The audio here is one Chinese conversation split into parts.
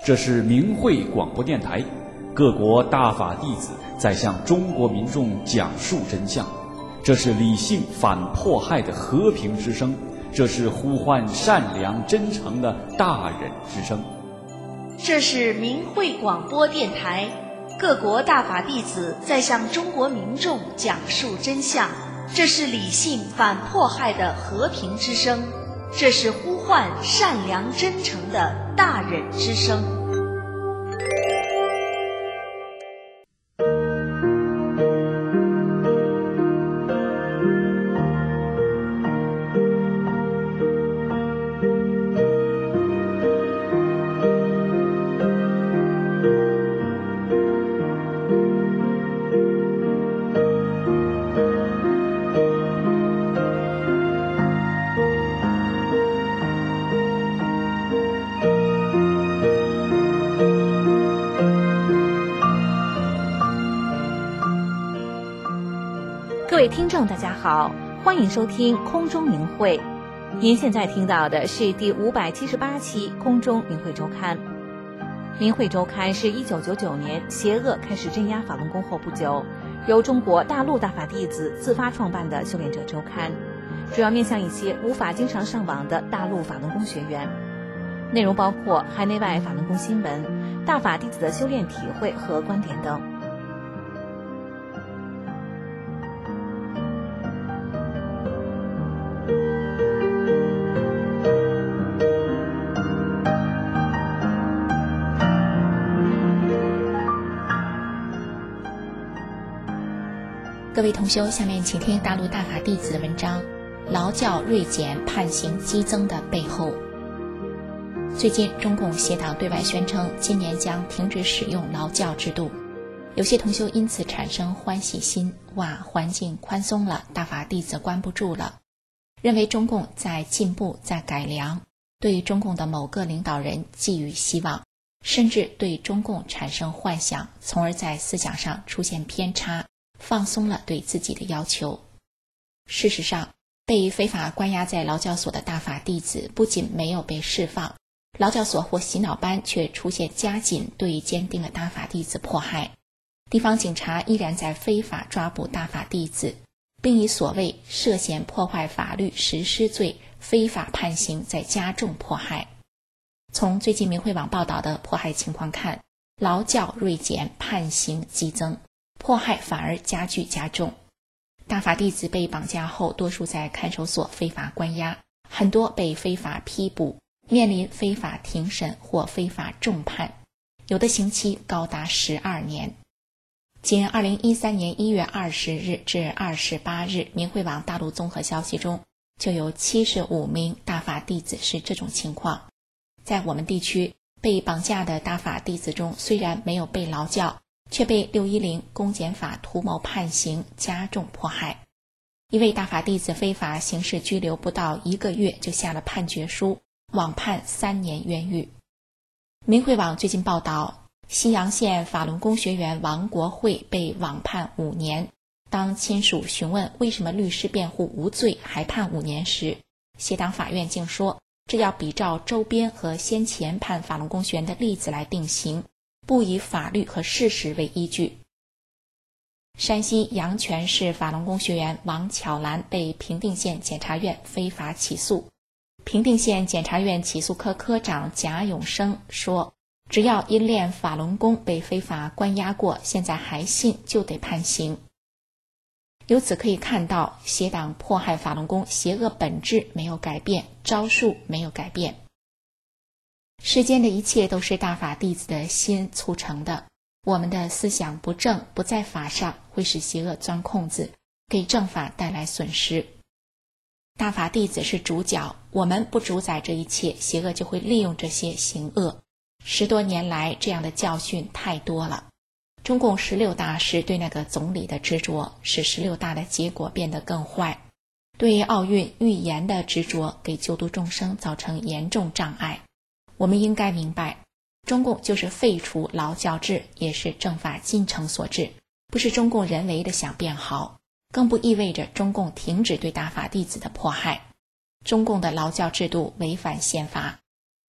这是明慧广播电台，各国大法弟子在向中国民众讲述真相。这是理性反迫害的和平之声，这是呼唤善良真诚的大忍之声。 这是明慧广播电台，各国大法弟子在向中国民众讲述真相。这是理性反迫害的和平之声，这是呼唤善良真诚的大忍之声。 各位听众大家好，欢迎收听空中明慧。您现在听到的是第578期空中明慧周刊。明慧周刊是1999年邪恶开始镇压法轮功后不久，由中国大陆大法弟子自发创办的修炼者周刊，主要面向一些无法经常上网的大陆法轮功学员。内容包括海内外法轮功新闻、大法弟子的修炼体会和观点等。 各位同修，下面请听大陆大法弟子的文章《劳教锐减判刑激增的背后》。最近中共协党对外宣称今年将停止使用劳教制度，有些同修因此产生欢喜心，哇，环境宽松了，大法弟子关不住了，认为中共在进步，在改良，对中共的某个领导人寄予希望，甚至对中共产生幻想，从而在思想上出现偏差，放松了对自己的要求。事实上，被非法关押在劳教所的大法弟子不仅没有被释放，劳教所或洗脑班却出现加紧对坚定的大法弟子迫害。地方警察依然在非法抓捕大法弟子，并以所谓涉嫌破坏法律实施罪非法判刑在加重迫害。从最近明慧网报道的迫害情况看，劳教锐减，判刑激增，迫害反而加剧加重。大法弟子被绑架后，多数在看守所非法关押，很多被非法批捕，面临非法庭审或非法重判，有的刑期高达12年。仅2013年1月20日至28日，明慧网大陆综合消息中就有75名大法弟子是这种情况。在我们地区，被绑架的大法弟子中，虽然没有被劳教，却被610公检法图谋判刑，加重迫害。一位大法弟子非法刑事拘留不到1个月就下了判决书，网判3年冤狱。明慧网最近报道，西阳县法轮功学员王国慧被网判5年。当亲属询问为什么律师辩护无罪还判5年时，协党法院竟说这要比照周边和先前判法轮功学员的例子来定刑，不以法律和事实为依据。山西阳泉市法轮功学员王巧兰被平定县检察院非法起诉。平定县检察院起诉科科长贾永生说，只要因练法轮功被非法关押过，现在还信就得判刑。由此可以看到，邪党迫害法轮功邪恶本质没有改变，招数没有改变。世间的一切都是大法弟子的心促成的，我们的思想不正，不在法上，会使邪恶钻空子，给正法带来损失。大法弟子是主角，我们不主宰这一切，邪恶就会利用这些行恶。10多年来，这样的教训太多了。中共16大是对那个总理的执着，使16大的结果变得更坏。对奥运预言的执着，给救度众生造成严重障碍。我们应该明白，中共就是废除劳教制，也是政法进程所致，不是中共人为的想变好，更不意味着中共停止对大法弟子的迫害。中共的劳教制度违反宪法。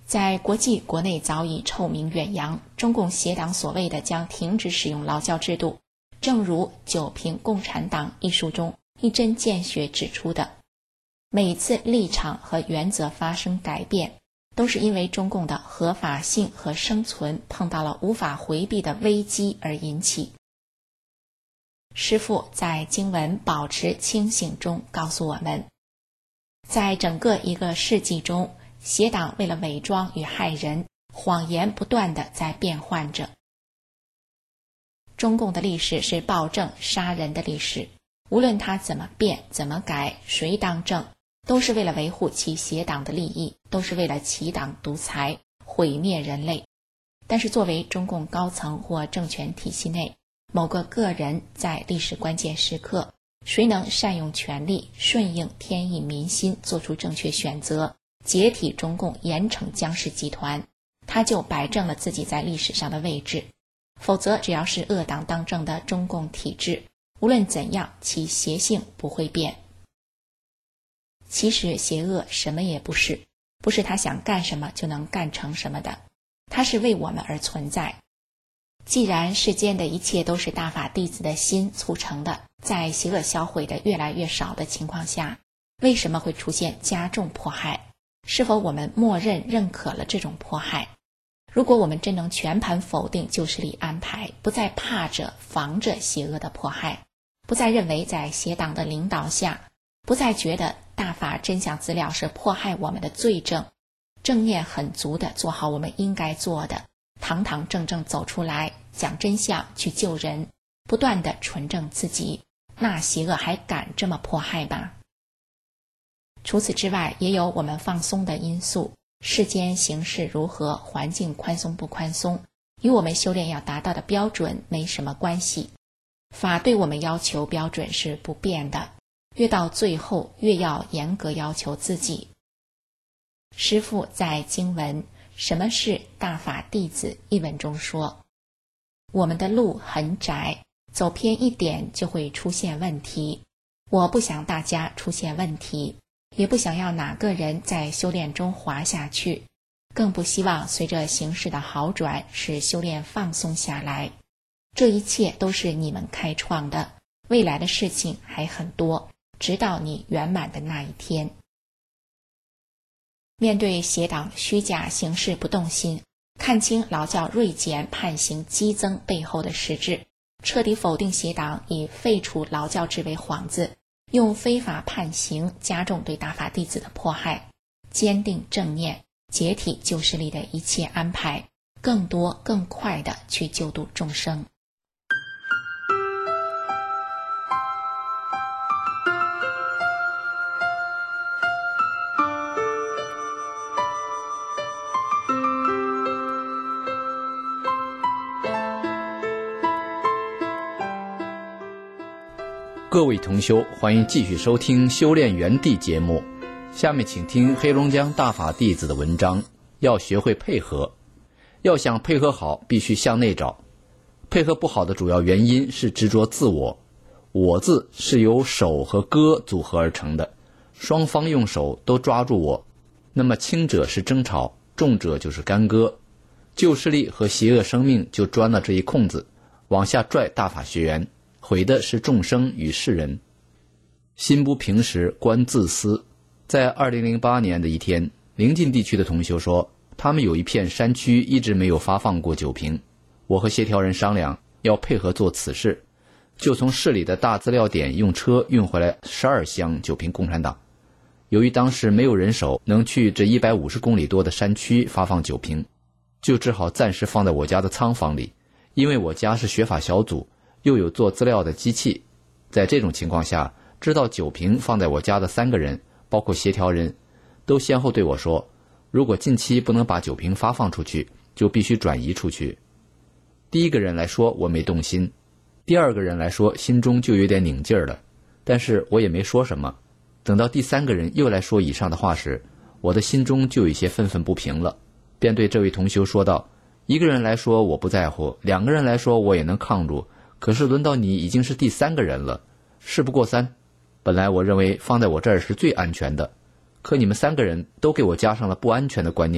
在国际国内早已臭名远扬，中共协党所谓的将停止使用劳教制度，正如《九评共产党》一书中一针见血指出的，每次立场和原则发生改变，都是因为中共的合法性和生存碰到了无法回避的危机而引起。师父在经文保持清醒中告诉我们，在整个一个世纪中，邪党为了伪装与害人，谎言不断地在变换着。中共的历史是暴政杀人的历史，无论它怎么变怎么改，谁当政，都是为了维护其邪党的利益，都是为了齐党独裁，毁灭人类。但是作为中共高层或政权体系内某个个人，在历史关键时刻，谁能善用权力，顺应天意民心，做出正确选择，解体中共严惩江氏集团，他就摆正了自己在历史上的位置。否则只要是恶党当政的中共体制，无论怎样，其邪性不会变。其实邪恶什么也不是，不是他想干什么就能干成什么的，他是为我们而存在。既然世间的一切都是大法弟子的心促成的，在邪恶销毁的越来越少的情况下，为什么会出现加重迫害？是否我们默认认可了这种迫害？如果我们真能全盘否定旧势力安排，不再怕着防着邪恶的迫害，不再认为在邪党的领导下，不再觉得大法真相资料是迫害我们的罪证，正念很足地做好我们应该做的，堂堂正正走出来讲真相，去救人，不断地纯正自己，那邪恶还敢这么迫害吗？除此之外，也有我们放松的因素，世间形势如何，环境宽松不宽松，与我们修炼要达到的标准没什么关系。法对我们要求标准是不变的，越到最后越要严格要求自己。师父在经文《什么是大法弟子》一文中说，我们的路很窄，走偏一点就会出现问题。我不想大家出现问题，也不想要哪个人在修炼中滑下去，更不希望随着形势的好转使修炼放松下来。这一切都是你们开创的，未来的事情还很多，直到你圆满的那一天。面对邪党虚假行事不动心，看清劳教锐减判刑激增背后的实质，彻底否定邪党以废除劳教制为幌子，用非法判刑加重对大法弟子的迫害，坚定正念，解体旧势力的一切安排，更多更快地去救度众生。 各位同修，欢迎继续收听修炼园地节目。下面请听黑龙江大法弟子的文章，要学会配合。要想配合好，必须向内找。配合不好的主要原因是执着自我。我字是由手和歌组合而成的，双方用手都抓住我，那么轻者是争吵，重者就是干戈。旧势力和邪恶生命就钻了这一空子，往下拽大法学员，毁的是众生与世人。心不平时观自私。在2008年的一天，临近地区的同修说，他们有一片山区一直没有发放过酒瓶。我和协调人商量要配合做此事，就从市里的大资料点用车运回来12箱酒瓶共产党。由于当时没有人手能去这150公里多的山区发放酒瓶，就只好暂时放在我家的仓房里。因为我家是学法小组，又有做资料的机器，在这种情况下，知道酒瓶放在我家的3个人，包括协调人，都先后对我说，如果近期不能把酒瓶发放出去，就必须转移出去。第一个人来说我没动心，第二个人来说心中就有点拧劲儿了，但是我也没说什么。等到第3个人又来说以上的话时，我的心中就有些愤愤不平了，便对这位同修说道，一个人来说我不在乎，2个人来说我也能抗住，可是轮到你已经是第3个人了，事不过三。本来我认为放在我这儿是最安全的，可你们3个人都给我加上了不安全的观念，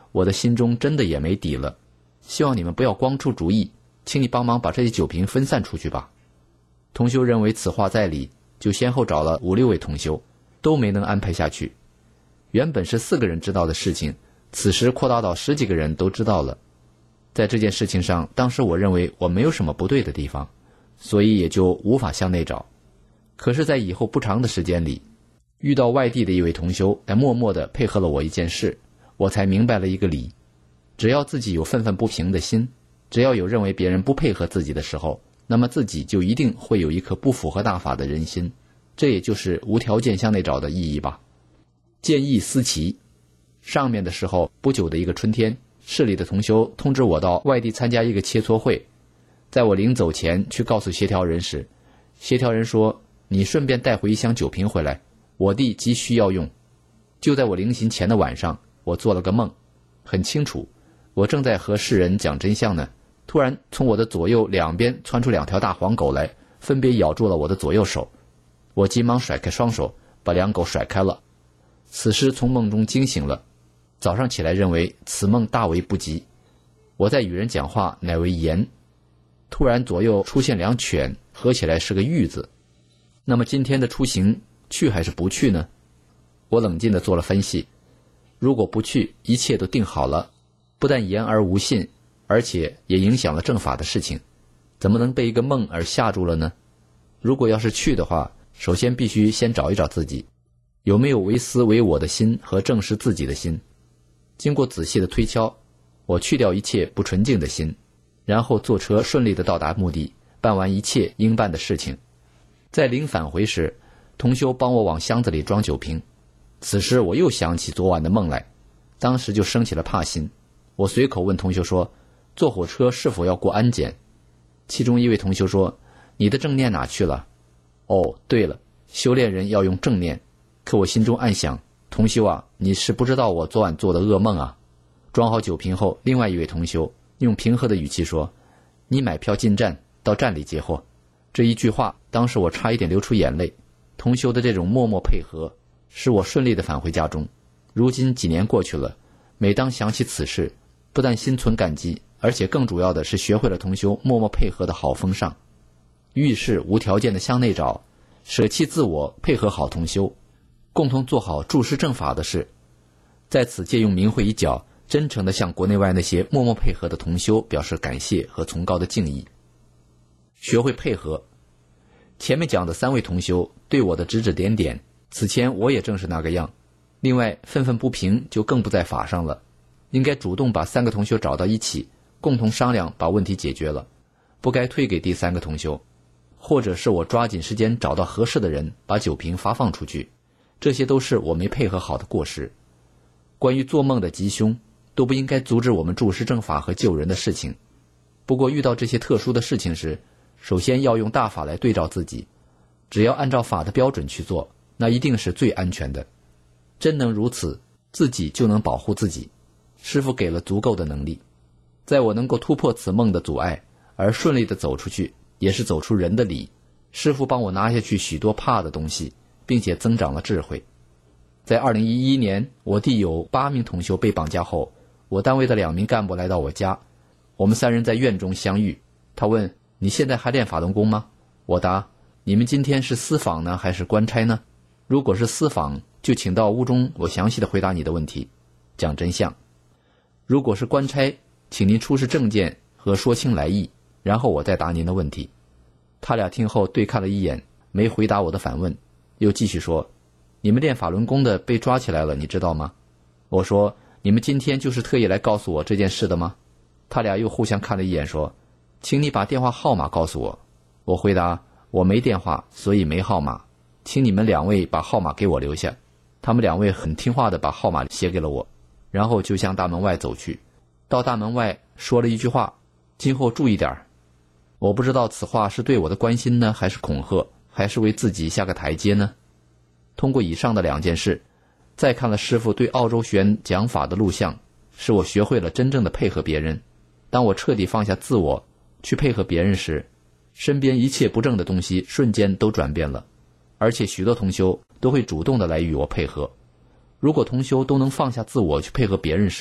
我的心中真的也没底了。希望你们不要光出主意，请你帮忙把这些酒瓶分散出去吧。同修认为此话在理，就先后找了5、6位同修，都没能安排下去。原本是4个人知道的事情，此时扩大到10几个人都知道了。在这件事情上，当时我认为我没有什么不对的地方，所以也就无法向内找。可是在以后不长的时间里，遇到外地的一位同修来默默地配合了我一件事，我才明白了一个理：只要自己有愤愤不平的心，只要有认为别人不配合自己的时候，那么自己就一定会有一颗不符合大法的人心。这也就是无条件向内找的意义吧。见异思齐，上面的时候不久的一个春天，市里的同修通知我到外地参加一个切磋会。在我临走前去告诉协调人时，协调人说，你顺便带回1箱酒瓶回来，我弟急需要用。就在我临行前的晚上，我做了个梦，很清楚，我正在和世人讲真相呢，突然从我的左右两边窜出2条大黄狗来，分别咬住了我的左右手。我急忙甩开双手，把2狗甩开了。此时从梦中惊醒了，早上起来认为此梦大为不吉。我在与人讲话，乃为言。突然左右出现2犬，合起来是个玉字。那么今天的出行去还是不去呢？我冷静地做了分析，如果不去，一切都定好了，不但言而无信，而且也影响了正法的事情，怎么能被一个梦而吓住了呢？如果要是去的话，首先必须先找一找自己有没有为私为我的心和正视自己的心。经过仔细的推敲，我去掉一切不纯净的心，然后坐车顺利地到达目的，办完一切应办的事情。在临返回时，同修帮我往箱子里装酒瓶。此时我又想起昨晚的梦来，当时就生起了怕心。我随口问同修说，坐火车是否要过安检？其中一位同修说，你的正念哪去了？哦，对了，修炼人要用正念。可我心中暗想，同修啊，你是不知道我昨晚做的噩梦啊。装好酒瓶后，另外一位同修用平和的语气说，你买票进站，到站里接货。这一句话当时我差一点流出眼泪。同修的这种默默配合使我顺利地返回家中。如今几年过去了，每当想起此事，不但心存感激，而且更主要的是学会了同修默默配合的好风尚。遇事无条件的向内找，舍弃自我，配合好同修，共同做好注释正法的事。在此借用明慧一角，真诚地向国内外那些默默配合的同修表示感谢和崇高的敬意。学会配合，前面讲的3位同修对我的指指点点，此前我也正是那个样。另外愤愤不平就更不在法上了，应该主动把3个同修找到一起，共同商量把问题解决了，不该推给第3个同修，或者是我抓紧时间找到合适的人把酒瓶发放出去，这些都是我没配合好的过失。关于做梦的吉凶，都不应该阻止我们注释正法和救人的事情。不过遇到这些特殊的事情时，首先要用大法来对照自己，只要按照法的标准去做，那一定是最安全的。真能如此，自己就能保护自己。师父给了足够的能力，在我能够突破此梦的阻碍而顺利地走出去，也是走出人的理。师父帮我拿下去许多怕的东西，并且增长了智慧。在2011年，我弟有8名同修被绑架后，我单位的2名干部来到我家，我们3人在院中相遇。他问，你现在还练法轮功吗？我答，你们今天是私访呢还是官差呢？如果是私访，就请到屋中，我详细的回答你的问题，讲真相。如果是官差，请您出示证件和说清来意，然后我再答您的问题。他俩听后对看了一眼，没回答我的反问，又继续说，你们练法轮功的被抓起来了，你知道吗？我说，你们今天就是特意来告诉我这件事的吗？他俩又互相看了一眼，说，请你把电话号码告诉我。我回答，我没电话，所以没号码，请你们2位把号码给我留下。他们2位很听话的把号码写给了我，然后就向大门外走去。到大门外说了一句话，今后注意点。我不知道此话是对我的关心呢，还是恐吓，还是为自己下个台阶呢？通过以上的2件事，再看了师父对澳洲学员讲法的录像，使我学会了真正的配合别人。当我彻底放下自我去配合别人时，身边一切不正的东西瞬间都转变了，而且许多同修都会主动的来与我配合。如果同修都能放下自我去配合别人时，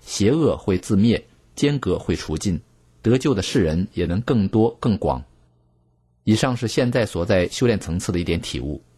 邪恶会自灭，间隔会除尽，得救的世人也能更多更广。以上是现在所在修炼层次的一点体悟。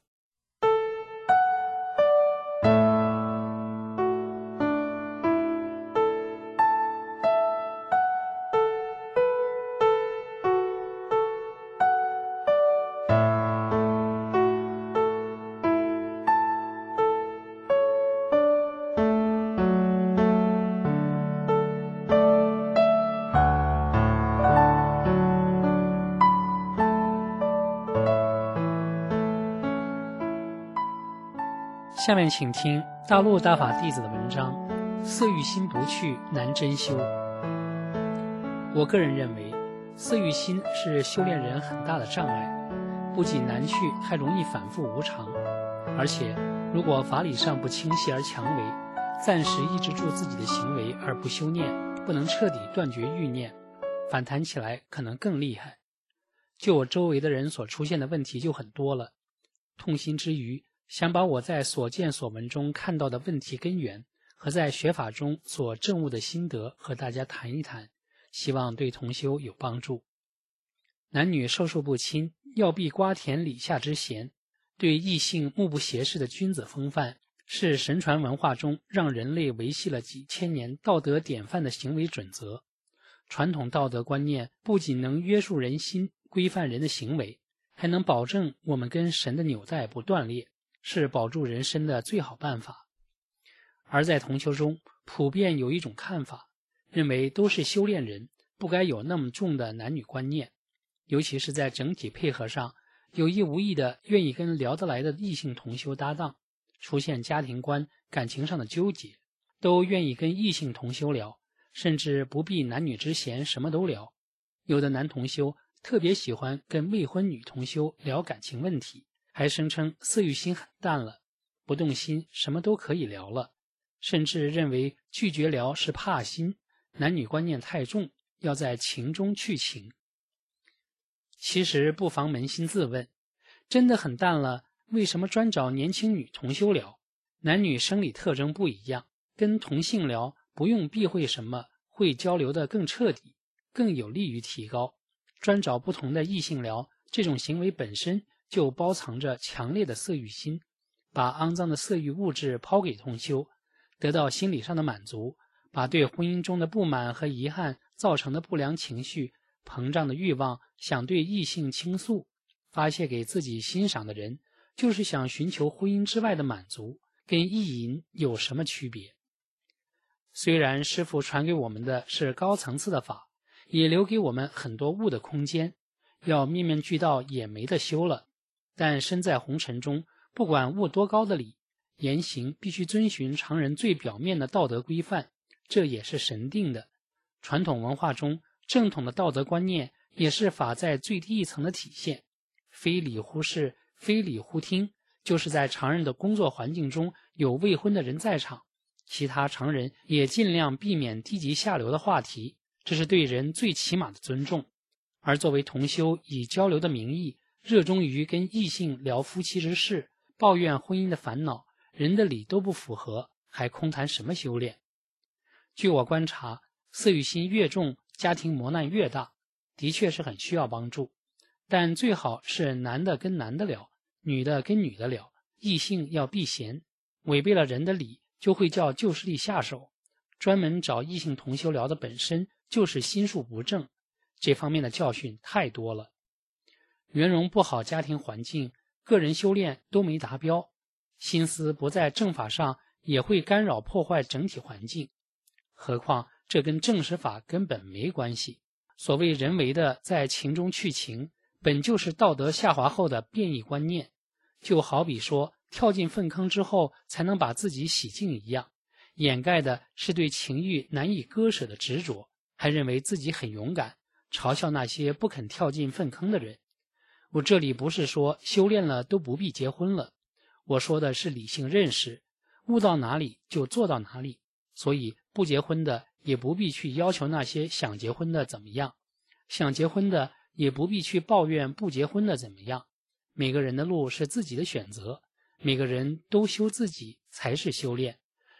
下面请听大陆大法弟子的文章《色欲心不去难真修》。我个人认为，色欲心是修炼人很大的障碍，不仅难去，还容易反复无常。而且，如果法理上不清晰而强为，暂时抑制住自己的行为而不修念，不能彻底断绝欲念，反弹起来可能更厉害。就我周围的人所出现的问题就很多了，痛心之余，想把我在所见所闻中看到的问题根源和在学法中所证悟的心得和大家谈一谈，希望对同修有帮助。男女授受不亲，要避瓜田李下之嫌，对异性目不斜视的君子风范，是神传文化中让人类维系了几千年道德典范的行为准则。传统道德观念不仅能约束人心，规范人的行为，还能保证我们跟神的纽带不断裂，是保住人身的最好办法。而在同修中，普遍有一种看法，认为都是修炼人，不该有那么重的男女观念，尤其是在整体配合上，有意无意的愿意跟聊得来的异性同修搭档，出现家庭观、感情上的纠结，都愿意跟异性同修聊，甚至不避男女之嫌，什么都聊。有的男同修特别喜欢跟未婚女同修聊感情问题，还声称色欲心很淡了，不动心什么都可以聊了，甚至认为拒绝聊是怕心，男女观念太重，要在情中去情。其实不妨扪心自问，真的很淡了，为什么专找年轻女同修聊？男女生理特征不一样，跟同性聊不用避讳什么，会交流的更彻底，更有利于提高。专找不同的异性聊，这种行为本身就包藏着强烈的色欲心，把肮脏的色欲物质抛给同修，得到心理上的满足，把对婚姻中的不满和遗憾造成的不良情绪、膨胀的欲望想对异性倾诉，发泄给自己欣赏的人，就是想寻求婚姻之外的满足，跟意淫有什么区别？虽然师父传给我们的是高层次的法，也留给我们很多悟的空间，要面面俱到也没得修了，但身在红尘中，不管悟多高的理，言行必须遵循常人最表面的道德规范，这也是神定的。传统文化中正统的道德观念也是法在最低一层的体现，非礼忽视，非礼忽听，就是在常人的工作环境中有未婚的人在场，其他常人也尽量避免低级下流的话题，这是对人最起码的尊重。而作为同修，以交流的名义，热衷于跟异性聊夫妻之事，抱怨婚姻的烦恼，人的理都不符合，还空谈什么修炼？据我观察，色欲心越重，家庭磨难越大，的确是很需要帮助，但最好是男的跟男的聊，女的跟女的聊，异性要避嫌，违背了人的理，就会叫旧势力下手。专门找异性同修聊的本身就是心术不正，这方面的教训太多了。圆融不好家庭环境，个人修炼都没达标，心思不在正法上，也会干扰破坏整体环境。何况这跟正实法根本没关系。所谓人为的在情中去情，本就是道德下滑后的变异观念，就好比说跳进粪坑之后才能把自己洗净一样，掩盖的是对情欲难以割舍的执着，还认为自己很勇敢，嘲笑那些不肯跳进粪坑的人。我这里不是说修炼了都不必结婚了，我说的是理性认识，悟到哪里就做到哪里，所以不结婚的也不必去要求那些想结婚的怎么样，想结婚的也不必去抱怨不结婚的怎么样。每个人的路是自己的选择，每个人都修自己才是修炼。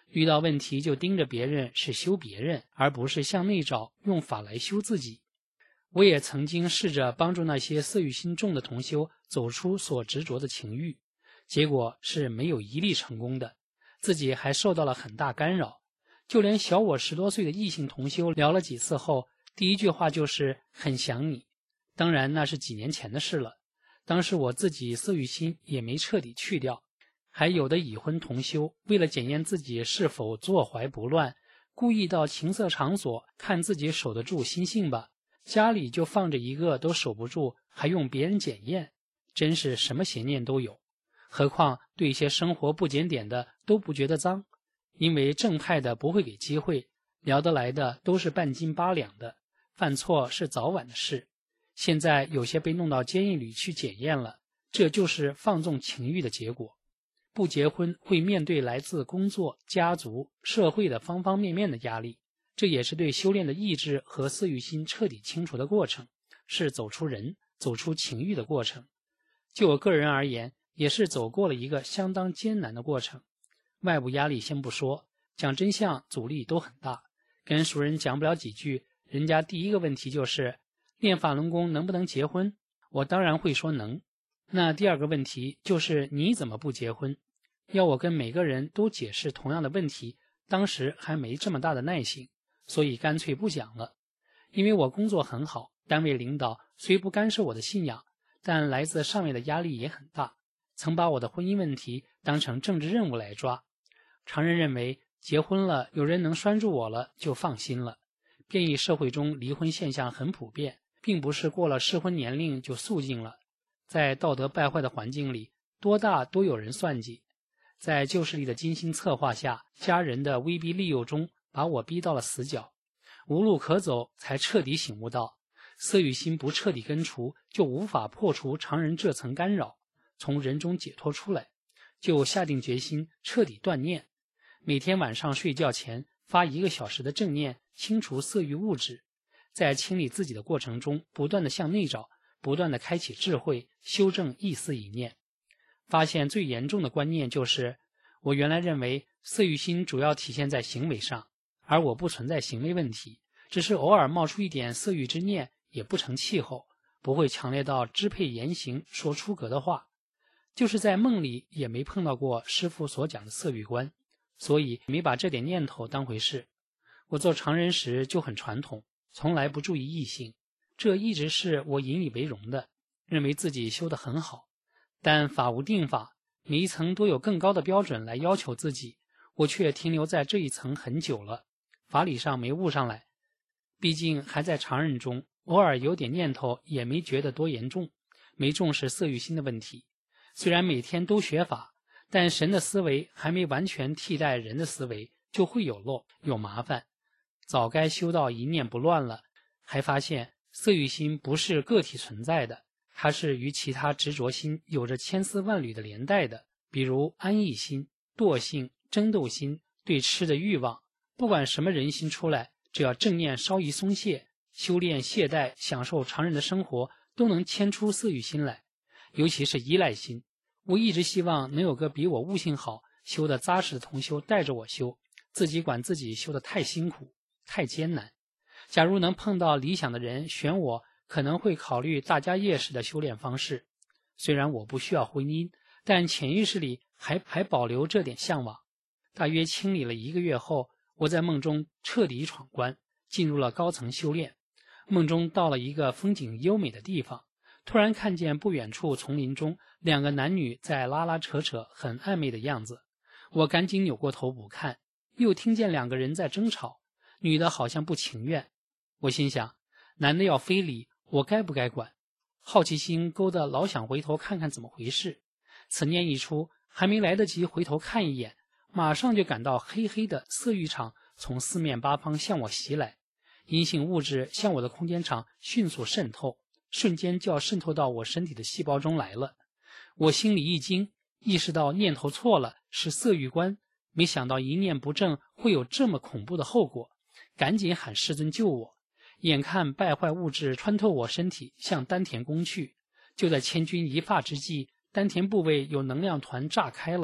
遇到问题就盯着别人是修别人，而不是向内找，用法来修自己。我也曾经试着帮助那些色欲心重的同修走出所执着的情欲，结果是没有一例成功的，自己还受到了很大干扰。就连小我10多岁的异性同修聊了几次后，第一句话就是很想你。当然那是几年前的事了，当时我自己色欲心也没彻底去掉。还有的已婚同修为了检验自己是否坐怀不乱，故意到情色场所看自己守得住心性吧，家里就放着一个都守不住，还用别人检验，真是什么邪念都有。何况对一些生活不检点的都不觉得脏，因为正派的不会给机会，聊得来的都是半斤八两的，犯错是早晚的事。现在有些被弄到监狱里去检验了，这就是放纵情欲的结果。不结婚会面对来自工作、家族、社会的方方面面的压力，这也是对修炼的意志和色欲心彻底清除的过程，是走出人、走出情欲的过程。就我个人而言，也是走过了一个相当艰难的过程。外部压力先不说，讲真相阻力都很大，跟熟人讲不了几句，人家第一个问题就是练法轮功能不能结婚？我当然会说能。那第二个问题就是你怎么不结婚？要我跟每个人都解释同样的问题，当时还没这么大的耐性，所以干脆不讲了。因为我工作很好，单位领导虽不干涉我的信仰，但来自上面的压力也很大，曾把我的婚姻问题当成政治任务来抓。常人认为结婚了有人能拴住我了就放心了，变异社会中离婚现象很普遍，并不是过了适婚年龄就肃静了。在道德败坏的环境里，多大都有人算计。在旧势力的精心策划下，家人的威逼利诱中，把我逼到了死角，无路可走，才彻底醒悟到，色欲心不彻底根除，就无法破除常人这层干扰，从人中解脱出来，就下定决心彻底断念。每天晚上睡觉前发1个小时的正念，清除色欲物质，在清理自己的过程中，不断的向内找，不断的开启智慧，修正一思一念。发现最严重的观念就是，我原来认为色欲心主要体现在行为上，而我不存在行为问题，只是偶尔冒出一点色欲之念也不成气候，不会强烈到支配言行说出格的话。就是在梦里也没碰到过师父所讲的色欲观，所以没把这点念头当回事。我做常人时就很传统，从来不注意异性，这一直是我引以为荣的，认为自己修得很好。但法无定法，每一层都有更高的标准来要求自己，我却停留在这一层很久了，法理上没悟上来。毕竟还在常人中，偶尔有点念头也没觉得多严重，没重视色欲心的问题。虽然每天都学法，但神的思维还没完全替代人的思维，就会有漏有麻烦。早该修到一念不乱了，还发现色欲心不是个体存在的，它是与其他执着心有着千丝万缕的连带的，比如安逸心、惰性、争斗心、对吃的欲望。不管什么人心出来，只要正念稍一松懈，修炼懈怠，享受常人的生活，都能牵出色欲心来。尤其是依赖心，我一直希望能有个比我悟性好、修得扎实的同修带着我修，自己管自己修得太辛苦、太艰难。假如能碰到理想的人选我，可能会考虑大家业式的修炼方式。虽然我不需要婚姻，但潜意识里还保留这点向往。大约清理了1个月后，我在梦中彻底闯关，进入了高层修炼。梦中到了一个风景优美的地方，突然看见不远处丛林中2个男女在拉拉扯扯，很暧昧的样子。我赶紧扭过头不看，又听见2个人在争吵，女的好像不情愿。我心想，男的要非礼，我该不该管？好奇心勾得老想回头看看怎么回事。此念一出，还没来得及回头看一眼，马上就感到黑黑的色欲场从4面8方向我袭来，阴性物质向我的空间场迅速渗透，瞬间就要渗透到我身体的细胞中来了。我心里一惊，意识到念头错了，是色欲观，没想到一念不正会有这么恐怖的后果，赶紧喊师尊救我。眼看败坏物质穿透我身体向丹田攻去，就在千钧一发之际，丹田部位有能量团炸开了，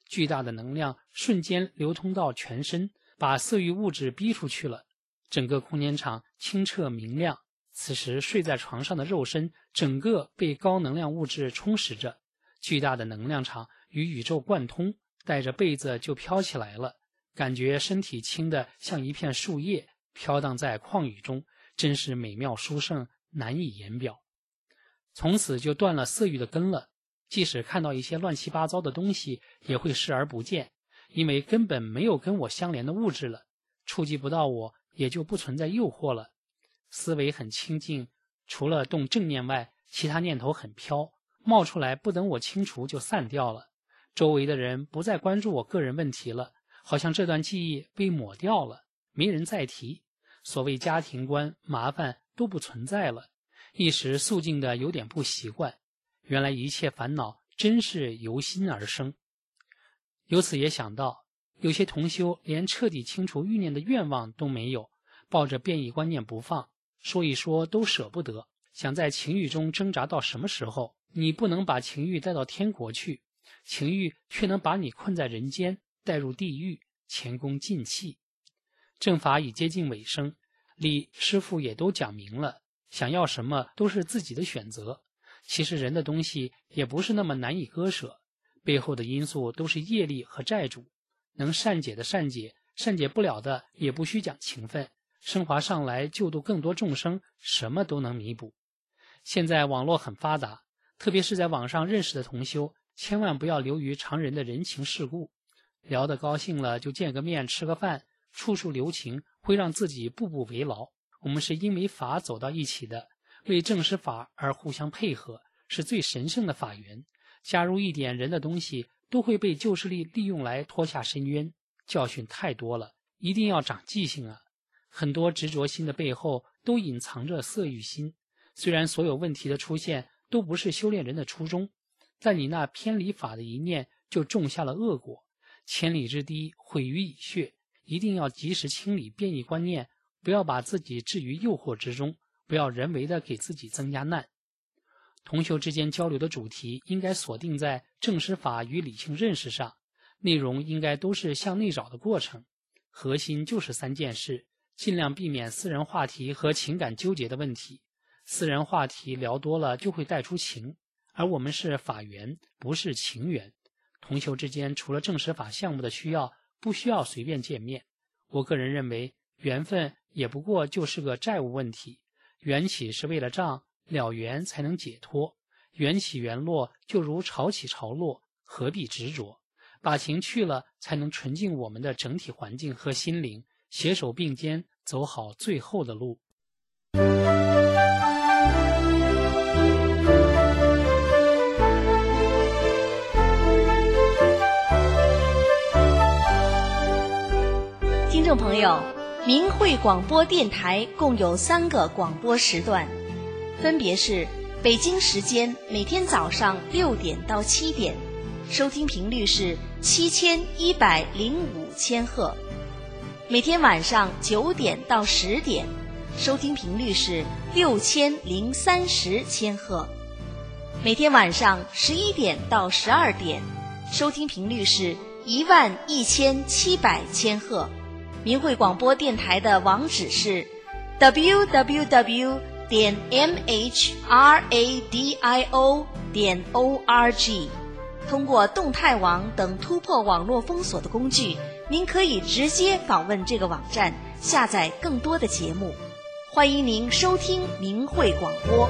巨大的能量瞬间流通到全身，把色欲物质逼出去了。整个空间场清澈明亮，此时睡在床上的肉身整个被高能量物质充实着，巨大的能量场与宇宙贯通，带着被子就飘起来了，感觉身体轻得像一片树叶飘荡在旷宇中，真是美妙殊胜，难以言表。从此就断了色欲的根了，即使看到一些乱七八糟的东西也会视而不见，因为根本没有跟我相连的物质了，触及不到我，也就不存在诱惑了。思维很清净，除了动正念外，其他念头很飘，冒出来不等我清除就散掉了。周围的人不再关注我个人问题了，好像这段记忆被抹掉了，没人再提，所谓家庭观麻烦都不存在了。一时肃静的有点不习惯，原来一切烦恼真是由心而生。由此也想到，有些同修连彻底清除欲念的愿望都没有，抱着变异观念不放，说一说都舍不得，想在情欲中挣扎到什么时候？你不能把情欲带到天国去，情欲却能把你困在人间，带入地狱，前功尽弃。正法已接近尾声，李师父也都讲明了，想要什么都是自己的选择。其实人的东西也不是那么难以割舍，背后的因素都是业力和债主，能善解的善解，善解不了的也不需讲情分，升华上来救度更多众生，什么都能弥补。现在网络很发达，特别是在网上认识的同修，千万不要流于常人的人情世故，聊得高兴了就见个面吃个饭，处处留情会让自己步步为劳。我们是因为法走到一起的，为正实法而互相配合，是最神圣的法缘。加入一点人的东西，都会被旧势力利用来拖下深渊。教训太多了，一定要长记性啊！很多执着心的背后都隐藏着色欲心。虽然所有问题的出现都不是修炼人的初衷，但你那偏离法的一念就种下了恶果，千里之堤毁于蚁穴。一定要及时清理变异观念，不要把自己置于诱惑之中，不要人为的给自己增加难。同修之间交流的主题应该锁定在正实法与理性认识上，内容应该都是向内找的过程，核心就是3件事，尽量避免私人话题和情感纠结的问题。私人话题聊多了就会带出情，而我们是法缘，不是情缘。同修之间除了正实法项目的需要，不需要随便见面。我个人认为，缘分也不过就是个债务问题，缘起是为了账，了缘才能解脱。缘起缘落就如潮起潮落，何必执着？把情去了，才能纯净我们的整体环境和心灵，携手并肩走好最后的路。 听众朋友，明慧广播电台共有3个广播时段，分别是北京时间每天早上6点到7点，收听频率是7105千赫；每天晚上9点到10点，收听频率是6030千赫；每天晚上11点到12点，收听频率是11700千赫。明慧广播电台的网址是 www.mhradio.org。 通过动态网等突破网络封锁的工具，您可以直接访问这个网站，下载更多的节目。欢迎您收听明慧广播。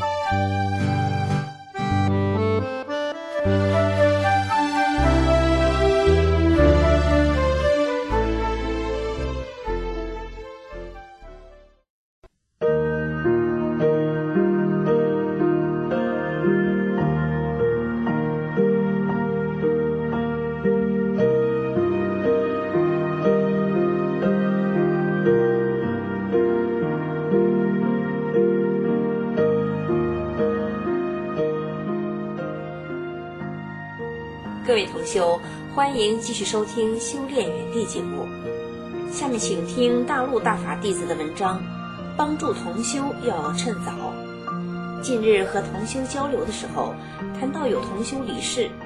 各位同修，欢迎继续收听修炼原地节目。下面请听大陆大法弟子的文章，帮助同修要趁早。近日和同修交流的时候，谈到有同修离世，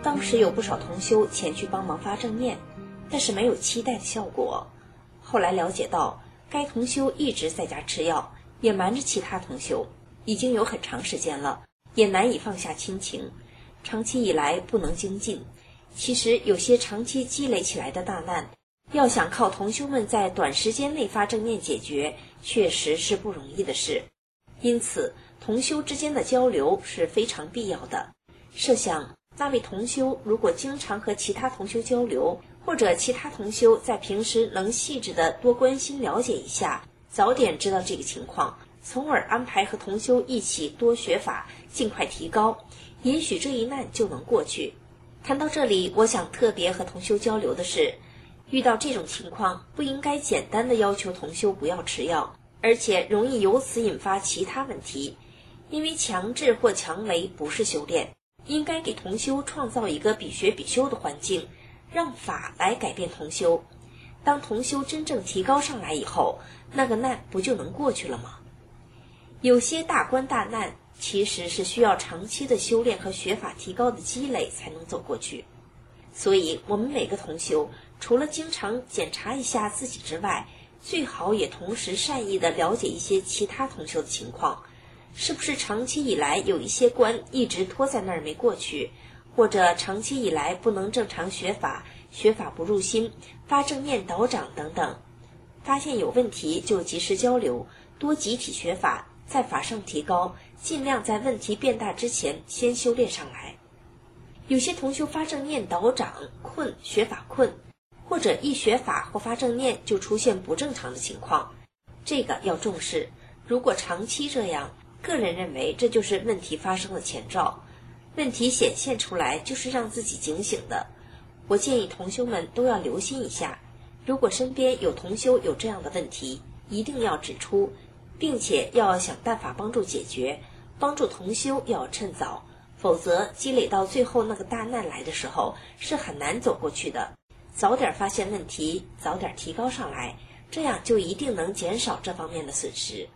当时有不少同修前去帮忙发正念，但是没有期待的效果。后来了解到，该同修一直在家吃药，也瞒着其他同修，已经有很长时间了，也难以放下亲情，长期以来不能精进。其实有些长期积累起来的大难，要想靠同修们在短时间内发正念解决，确实是不容易的事。因此同修之间的交流是非常必要的。设想那位同修如果经常和其他同修交流，或者其他同修在平时能细致的多关心了解一下，早点知道这个情况，从而安排和同修一起多学法，尽快提高，也许这一难就能过去。谈到这里，我想特别和同修交流的是，遇到这种情况，不应该简单的要求同修不要吃药，而且容易由此引发其他问题。因为强制或强为不是修炼，应该给同修创造一个比学比修的环境，让法来改变同修。当同修真正提高上来以后，那个难不就能过去了吗？有些大关大难其实是需要长期的修炼和学法提高的积累才能走过去。所以我们每个同修除了经常检查一下自己之外，最好也同时善意地了解一些其他同修的情况，是不是长期以来有一些关一直拖在那儿没过去，或者长期以来不能正常学法，学法不入心，发正念导长等等。发现有问题就及时交流，多集体学法，在法上提高，尽量在问题变大之前先修炼上来。有些同修发正念导长困，学法困，或者一学法或发正念就出现不正常的情况，这个要重视。如果长期这样，个人认为这就是问题发生的前兆，问题显现出来就是让自己警醒的。我建议同修们都要留心一下，如果身边有同修有这样的问题，一定要指出，并且要想办法帮助解决，帮助同修要趁早，否则积累到最后那个大难来的时候是很难走过去的。早点发现问题，早点提高上来，这样就一定能减少这方面的损失。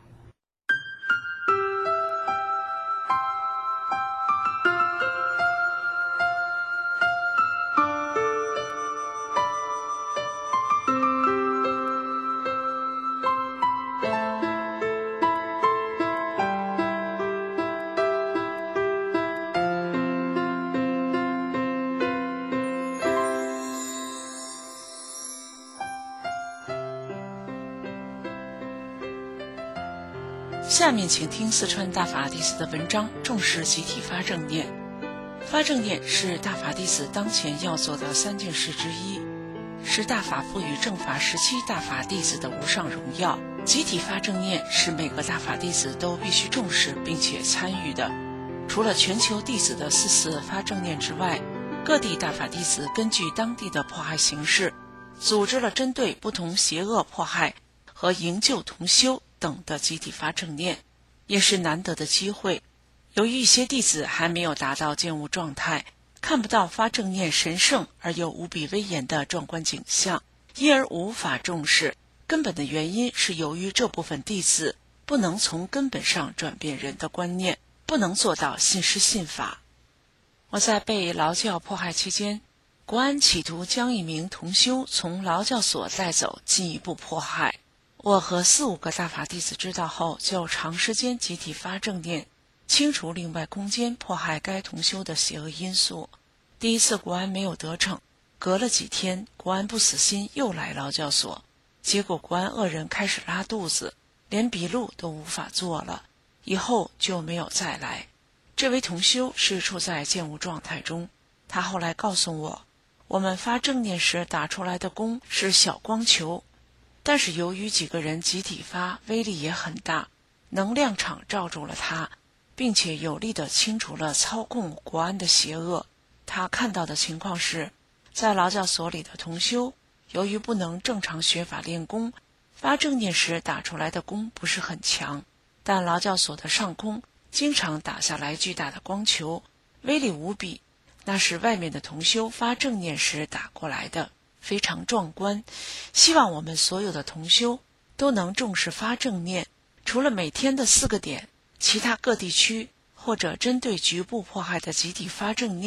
下面请听四川大法弟子的文章，重视集体发正念。发正念是大法弟子当前要做的3件事之一，是大法赋予正法时期大法弟子的无上荣耀。集体发正念是每个大法弟子都必须重视并且参与的。除了全球弟子的4次发正念之外，各地大法弟子根据当地的迫害形势，组织了针对不同邪恶迫害和营救同修等的集体发正念，也是难得的机会。由于一些弟子还没有达到见悟状态，看不到发正念神圣而又无比威严的壮观景象，因而无法重视。根本的原因是由于这部分弟子不能从根本上转变人的观念，不能做到信师信法。我在被劳教迫害期间，国安企图将一名同修从劳教所带走，进一步迫害。我和4、5个大法弟子知道后，就长时间集体发正念，清除另外空间迫害该同修的邪恶因素。第一次国安没有得逞，隔了几天，国安不死心又来劳教所，结果国安恶人开始拉肚子，连笔录都无法做了，以后就没有再来。这位同修是处在见悟状态中，他后来告诉我，我们发正念时打出来的功是小光球，但是由于几个人集体发，威力也很大，能量场罩住了他，并且有力地清除了操控国安的邪恶。他看到的情况是，在劳教所里的同修，由于不能正常学法练功，发正念时打出来的功不是很强，但劳教所的上空经常打下来巨大的光球，威力无比，那是外面的同修发正念时打过来的，非常壮观。希望我们所有的同修都能重视发正念，除了每天的4个点，其他各地区或者针对局部迫害的集体发正念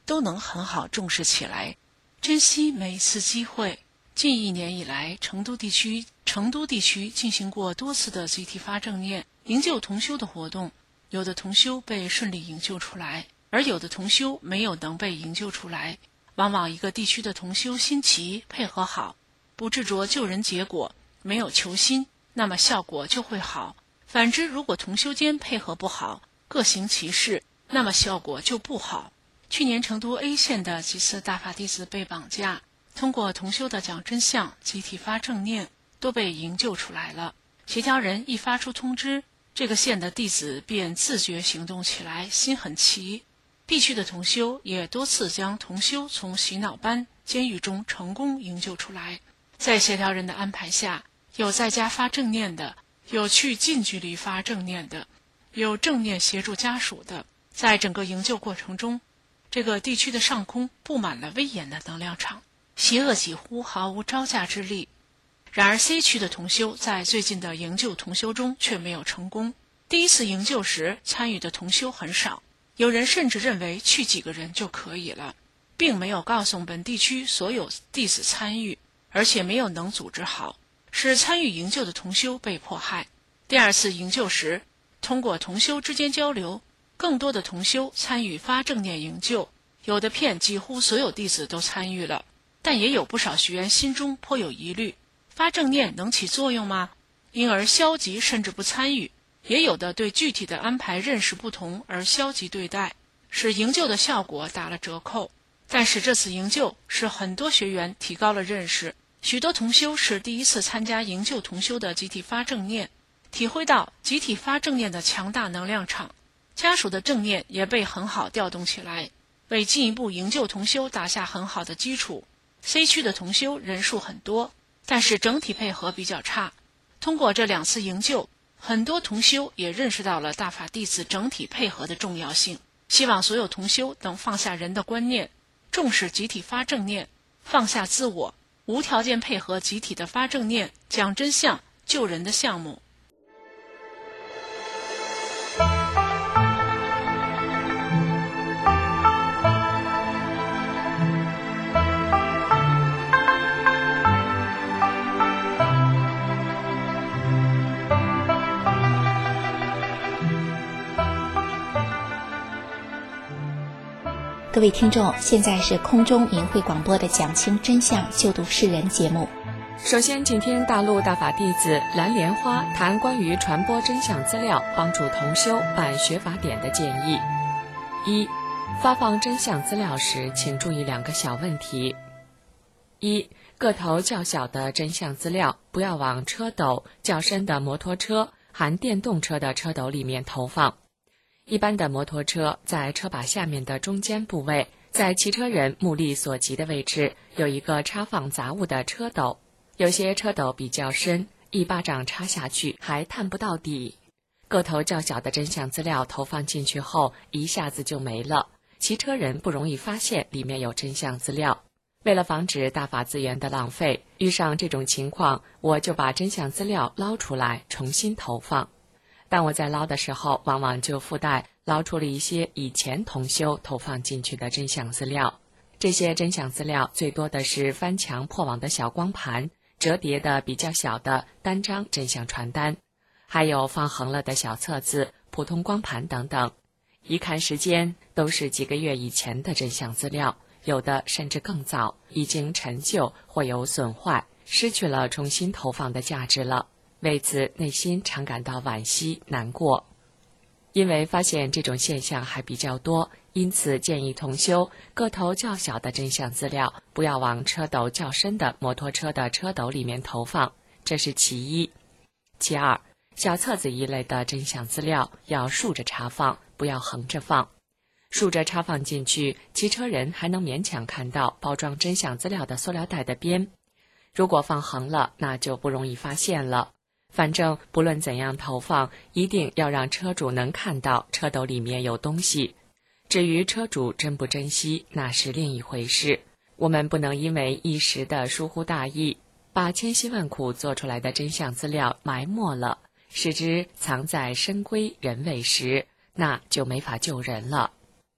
都能很好重视起来，珍惜每一次机会。近1年以来，成都地区进行过多次的集体发正念、营救同修的活动，有的同修被顺利营救出来，而有的同修没有能被营救出来。往往一个地区的同修心齐配合好，不执着救人结果，没有求心，那么效果就会好。反之，如果同修间配合不好，各行其事，那么效果就不好。去年成都 A 县的几次大法弟子被绑架，通过同修的讲真相、集体发正念，都被营救出来了。协调人一发出通知，这个县的弟子便自觉行动起来，心很齐。地区的同修也多次将同修从洗脑班、监狱中成功营救出来。在协调人的安排下，有在家发正念的，有去近距离发正念的，有正念协助家属的。在整个营救过程中，这个地区的上空布满了威严的能量场，邪恶几乎毫无招架之力。然而 C 区的同修在最近的营救同修中却没有成功。第一次营救时参与的同修很少，有人甚至认为去几个人就可以了，并没有告诉本地区所有弟子参与，而且没有能组织好，使参与营救的同修被迫害。第二次营救时，通过同修之间交流，更多的同修参与发正念营救，有的片几乎所有弟子都参与了，但也有不少学员心中颇有疑虑，发正念能起作用吗？因而消极甚至不参与。也有的对具体的安排认识不同而消极对待，使营救的效果打了折扣。但是这次营救使很多学员提高了认识，许多同修是第一次参加营救同修的集体发正念，体会到集体发正念的强大能量场，家属的正念也被很好调动起来，为进一步营救同修打下很好的基础。 C 区的同修人数很多，但是整体配合比较差。通过这2次营救，很多同修也认识到了大法弟子整体配合的重要性，希望所有同修能放下人的观念，重视集体发正念，放下自我，无条件配合集体的发正念、讲真相、救人的项目。 各位听众，现在是空中明慧广播的讲清真相、救度世人节目。 首先，请听大陆大法弟子蓝莲花谈关于传播真相资料、帮助同修办学法典的建议。1. 发放真相资料时，请注意2个小问题。1. 个头较小的真相资料，不要往车斗较深的摩托车含电动车的车斗里面投放。一般的摩托车在车把下面的中间部位，在骑车人目力所及的位置有一个插放杂物的车斗，有些车斗比较深，一巴掌插下去还探不到底。个头较小的真相资料投放进去后，一下子就没了，骑车人不容易发现里面有真相资料。为了防止大法资源的浪费，遇上这种情况，我就把真相资料捞出来重新投放。但我在捞的时候，往往就附带捞出了一些以前同修投放进去的真相资料。这些真相资料最多的是翻墙破网的小光盘，折叠的比较小的单张真相传单，还有放横了的小册子、普通光盘等等。一看时间，都是几个月以前的真相资料，有的甚至更早，已经陈旧或有损坏，失去了重新投放的价值了。为此，内心常感到惋惜难过。因为发现这种现象还比较多，因此建议同修个头较小的真相资料不要往车斗较深的摩托车的车斗里面投放，这是其一。其二，小册子一类的真相资料要竖着插放，不要横着放。竖着插放进去，骑车人还能勉强看到包装真相资料的塑料袋的边。如果放横了，那就不容易发现了。反正不论怎样投放，一定要让车主能看到车斗里面有东西。至于车主珍不珍惜，那是另一回事。我们不能因为一时的疏忽大意，把千辛万苦做出来的真相资料埋没了，使之藏在深闺人未识，那就没法救人了。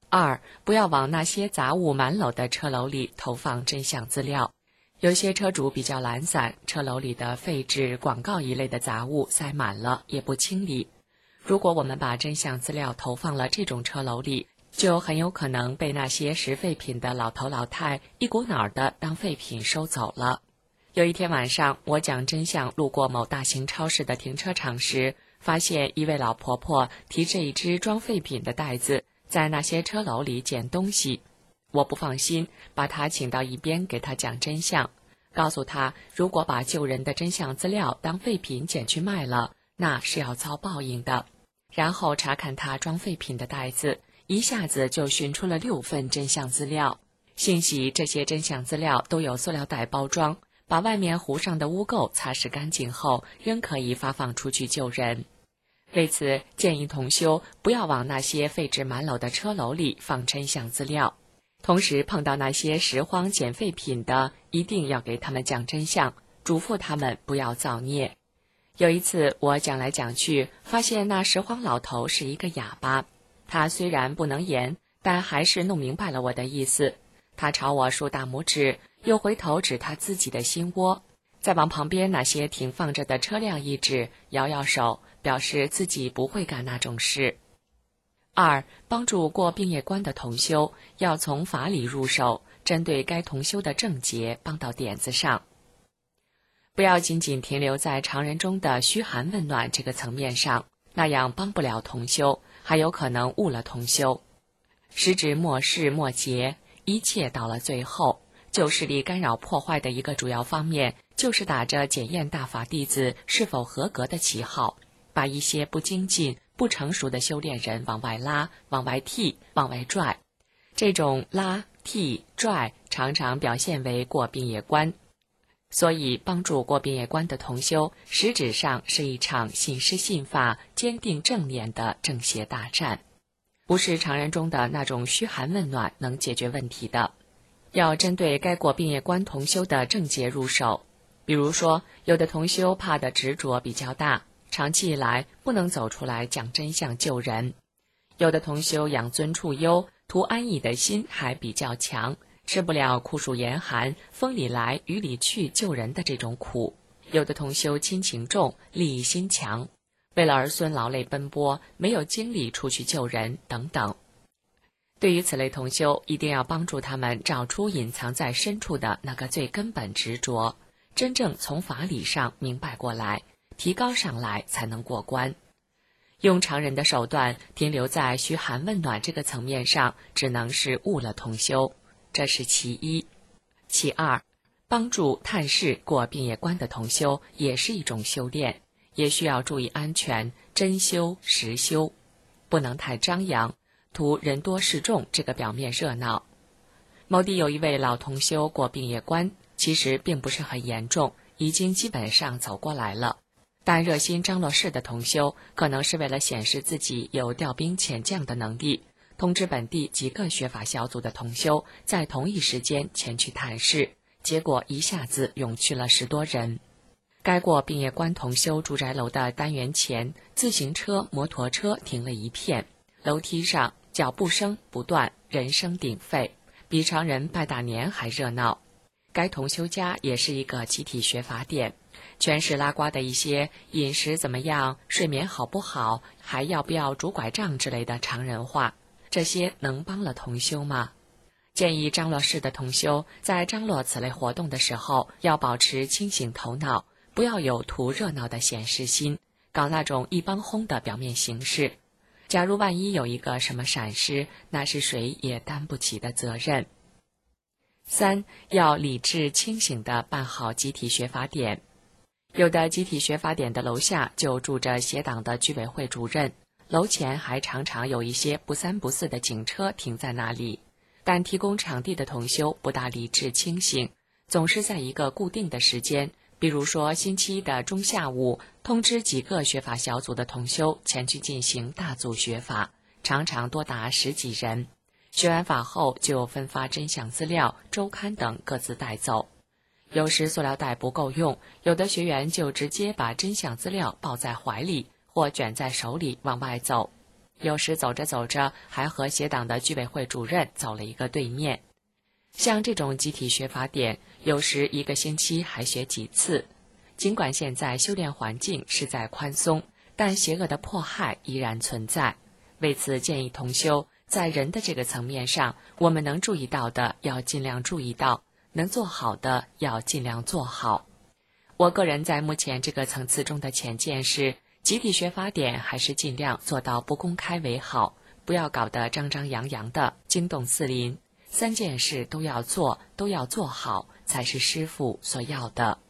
2. 不要往那些杂物满篓的车篓里投放真相资料。有些车主比较懒散，车篓里的废纸、广告一类的杂物塞满了，也不清理。如果我们把真相资料投放了这种车篓里，就很有可能被那些拾废品的老头老太一股脑的当废品收走了。有一天晚上，我讲真相路过某大型超市的停车场时，发现一位老婆婆提着一只装废品的袋子，在那些车篓里捡东西。我不放心，把她请到一边给她讲真相，告诉她如果把救人的真相资料当废品捡去卖了，那是要遭报应的。然后查看她装废品的袋子，一下子就寻出了6份真相资料。幸喜这些真相资料都有塑料袋包装，把外面糊上的污垢擦拭干净后，仍可以发放出去救人。为此，建议同修不要往那些废纸满篓的车篓里放真相资料。同时，碰到那些拾荒捡废品的，一定要给他们讲真相，嘱咐他们不要造孽。有一次，我讲来讲去，发现那拾荒老头是一个哑巴。他虽然不能言，但还是弄明白了我的意思。他朝我竖大拇指，又回头指他自己的心窝，再往旁边那些停放着的车辆一指，摇摇手，表示自己不会干那种事。2. 帮助过病业关的同修，要从法理入手，针对该同修的症结帮到点子上。不要仅仅停留在常人中的嘘寒问暖这个层面上，那样帮不了同修，还有可能误了同修。时指末世末节，一切到了最后，旧势力干扰破坏的一个主要方面，就是打着检验大法弟子是否合格的旗号，把一些不精进、不成熟的修炼人往外拉、往外踢、往外拽。这种拉、踢、拽常常表现为过病业关。所以帮助过病业关的同修，实质上是一场信师信法、坚定正念的正邪大战，不是常人中的那种嘘寒问暖能解决问题的。要针对该过病业关同修的症结入手。比如说，有的同修怕的执着比较大，长期以来不能走出来讲真相救人；有的同修养尊处优，图安逸的心还比较强，吃不了酷暑严寒、风里来雨里去救人的这种苦；有的同修亲情重、利益心强，为了儿孙劳累奔波，没有精力出去救人等等。对于此类同修，一定要帮助他们找出隐藏在深处的那个最根本执着，真正从法理上明白过来，提高上来才能过关。用常人的手段停留在嘘寒问暖这个层面上，只能是误了同修，这是其一。其二，帮助探视过病业关的同修也是一种修炼，也需要注意安全，真修实修，不能太张扬，图人多势众这个表面热闹。某地有一位老同修过病业关，其实并不是很严重，已经基本上走过来了。但热心张罗事的同修，可能是为了显示自己有调兵遣将的能力，通知本地几个学法小组的同修在同一时间前去探视，结果一下子涌去了10多人。该过病业关同修住宅楼的单元前，自行车、摩托车停了一片，楼梯上脚步声不断，人声鼎沸，比常人拜大年还热闹。该同修家也是一个集体学法点，全是拉呱的一些饮食怎么样、睡眠好不好、还要不要拄拐杖之类的常人话，这些能帮了同修吗？建议张罗事的同修在张罗此类活动的时候，要保持清醒头脑，不要有图热闹的显示心，搞那种一帮轰的表面形式。假如万一有一个什么闪失，那是谁也担不起的责任。3. 要理智清醒地办好集体学法点。有的集体学法点的楼下就住着协党的居委会主任，楼前还常常有一些不三不四的警车停在那里，但提供场地的同修不大理智清醒，总是在一个固定的时间，比如说星期一的中下午，通知几个学法小组的同修前去进行大组学法，常常多达10几人。学完法后就分发真相资料、周刊等各自带走。有时塑料袋不够用，有的学员就直接把真相资料抱在怀里或卷在手里往外走。 有时走着走着还和协党的居委会主任走了一个对面。像这种集体学法典，有时1个星期还学几次。尽管现在修炼环境是在宽松，但邪恶的迫害依然存在。为此，建议同修在人的这个层面上，我们能注意到的要尽量注意到，能做好的要尽量做好。我个人在目前这个层次中的浅见是，集体学法典还是尽量做到不公开为好，不要搞得张张扬扬的，惊动四邻。3件事都要做，都要做好，才是师父所要的。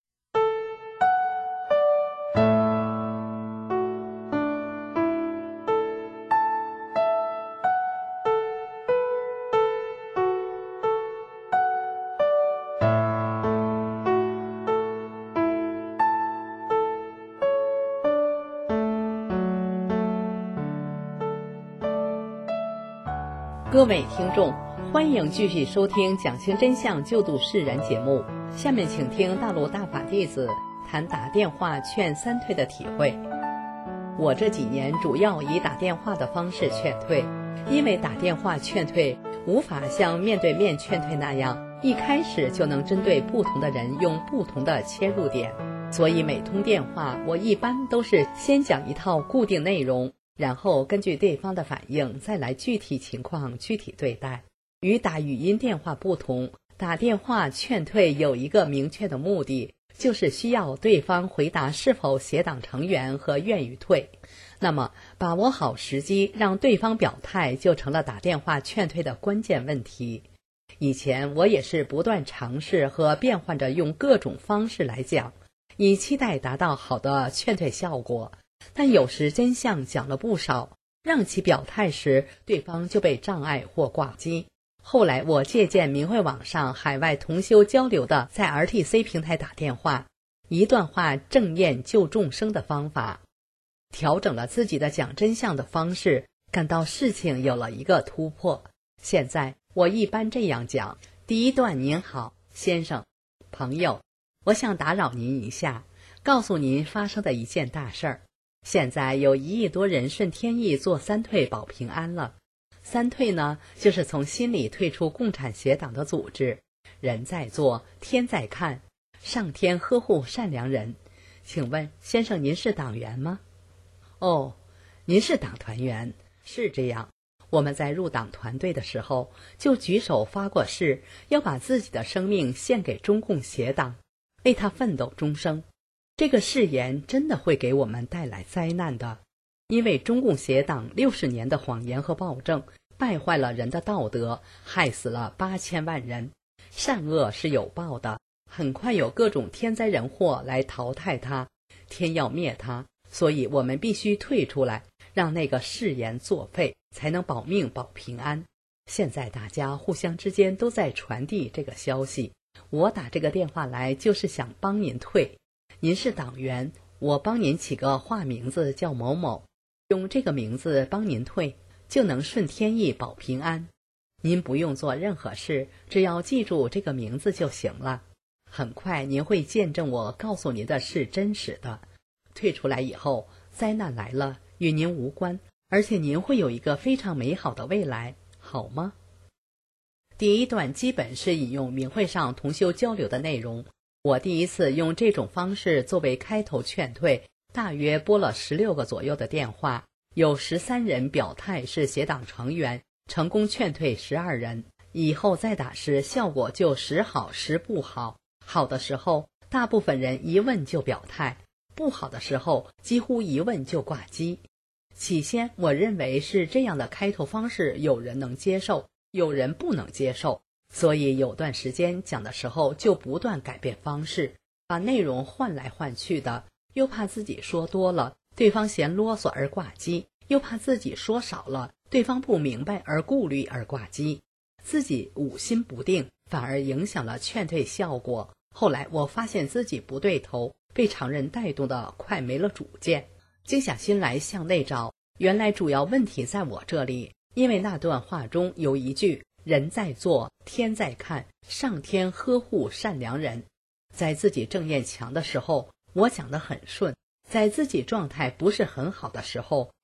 各位听众，欢迎继续收听讲清真相救度世人节目。下面请听大陆大法弟子谈打电话劝3退的体会。我这几年主要以打电话的方式劝退，因为打电话劝退无法像面对面劝退那样，一开始就能针对不同的人用不同的切入点，所以每通电话我一般都是先讲一套固定内容，然后根据对方的反应再来具体情况具体对待。与打语音电话不同，打电话劝退有一个明确的目的，就是需要对方回答是否协党成员和愿意退。那么把握好时机让对方表态，就成了打电话劝退的关键问题。以前我也是不断尝试和变换着用各种方式来讲，以期待达到好的劝退效果，但有时真相讲了不少，让其表态时，对方就被障碍或挂机。后来我借鉴明慧网上海外同修交流的在 RTC 平台打电话，一段话正念救众生的方法，调整了自己的讲真相的方式，感到事情有了一个突破。现在我一般这样讲：第一段，您好，先生、朋友，我想打扰您一下，告诉您发生的一件大事儿。现在有1亿多人顺天意做3退保平安了。3退呢，就是从心里退出共产协党的组织。人在做，天在看，上天呵护善良人。请问先生，您是党员吗？哦，您是党团员。是这样，我们在入党团队的时候，就举手发过誓，要把自己的生命献给中共协党，为他奋斗终生。这个誓言真的会给我们带来灾难的，因为中共协党60年的谎言和暴政，败坏了人的道德，害死了8000万人。善恶是有报的，很快有各种天灾人祸来淘汰它，天要灭它，所以我们必须退出来，让那个誓言作废，才能保命保平安。现在大家互相之间都在传递这个消息，我打这个电话来就是想帮您退。您是党员，我帮您起个化名字叫某某，用这个名字帮您退，就能顺天意保平安。您不用做任何事，只要记住这个名字就行了。很快您会见证我告诉您的是真实的。退出来以后，灾难来了，与您无关，而且您会有一个非常美好的未来，好吗？第一段基本是引用明慧上同修交流的内容。我第一次用这种方式作为开头劝退，大约拨了16个左右的电话，有13人表态是协党成员，成功劝退12人。以后再打时效果就时好时不好，好的时候大部分人一问就表态，不好的时候几乎一问就挂机。起先我认为是这样的开头方式，有人能接受，有人不能接受，所以有段时间讲的时候就不断改变方式，把内容换来换去的，又怕自己说多了对方嫌啰嗦而挂机，又怕自己说少了对方不明白而顾虑而挂机，自己五心不定，反而影响了劝退效果。后来我发现自己不对头，被常人带动的快没了主见，静下心来向内找，原来主要问题在我这里。因为那段话中有一句人在做，天在看，上天呵护善良人。在自己正念强的时候，我讲得很顺，在自己状态不是很好的时候，